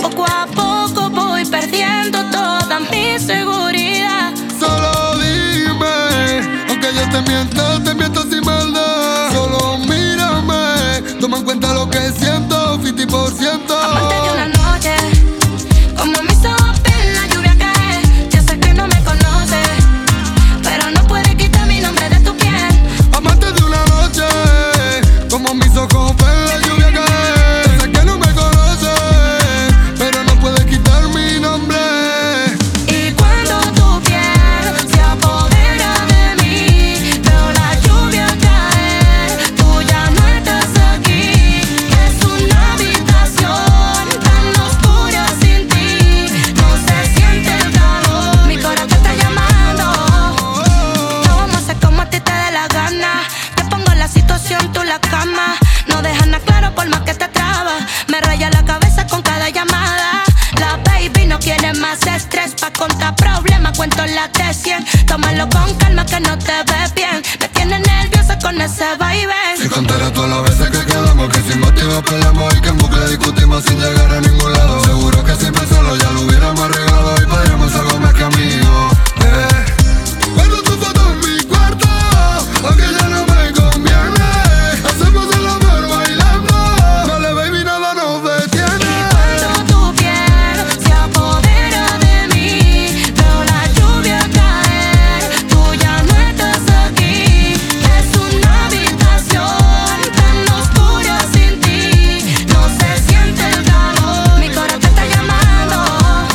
Poco a poco voy perdiendo toda mi seguridad. Solo dime, aunque yo te miento sin maldad. Solo mírame, toma en cuenta lo que siento, 50%. Aparte de una noche, como mis ojos ven la lluvia caer. Yo sé que no me conoces, pero no puedes quitar mi nombre de tu piel. Amante de una noche, como mis ojos ven la lluvia caer. Yo sé que no me conoces, pero no puedes quitar mi nombre. Y cuando tu piel se apodera de mí, veo la lluvia caer. Tú ya no estás aquí. Es una habitación tan oscura sin ti. No se siente el calor. Mi corazón te está llamando. No vamos a hacer como a ti te dé la gana. Te pongo la situación, tú la cama. No dejas nada claro por más que te trabas. Me raya la cabeza con cada llamada. La baby no quiere más estrés. Pa' contar problemas, cuento la de 100. Tómalo con calma que no te ves bien. Me tienes nerviosa con ese vaivén. Si contara todas las veces que quedamos, que sin motivo peleamos y que en bucle discutimos sin llegar a ningún lado. Seguro que siempre solo ya lo hubiéramos arreglado y podríamos algo más que amigos. Guardo tu foto en mi cuarto, aunque ya no me conviene. Hacemos el amor bailando, dale baby, nada nos detiene. Y cuando tu piel se apodera de mí, veo la lluvia caer. Tú ya no estás aquí. Es una habitación tan oscura sin ti. No se siente el calor. Mi corazón te está llamando.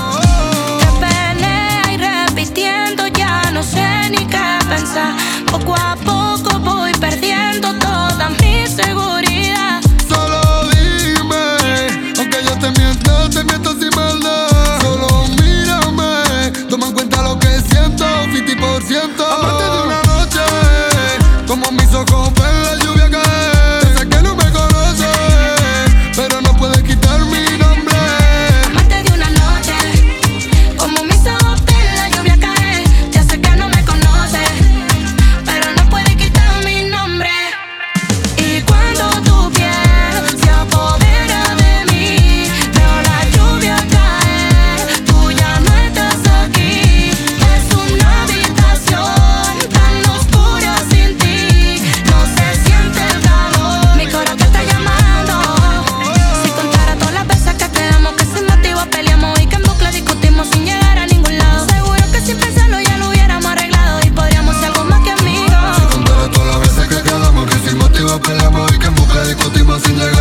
Te pelea y repitiendo, ya no sé ni qué pensar. Poco a poco voy perdiendo toda mi seguridad. Solo dime, aunque yo te miento sin maldad. Solo mírame, toma en cuenta lo que siento, 50%. Aparte de una noche, como mis ojos ven la lluvia caer. Yo sé que no me conoces, pero no puedes quitar mi nombre. Amante de una noche, como mis ojos ven la lluvia caer. Ya sé que no me conoces, pero no puedes quitar mi nombre. Y cuando tu piel se apodera de mí, veo la lluvia caer. Tú ya no estás aquí. Es una habitación tan oscura sin ti. No se siente el calor. Mi corazón te está llamando. Si contara todas las veces que quedamos, que sin motivo peleamos y que en bucle discutimos sin llegar a ningún lado. Seguro que sin pensarlo ya lo hubiéramos arreglado y podríamos ser algo más que amigos. Si contara todas las veces que quedamos, que sin motivo peleamos y que en busca discutimos sin llegar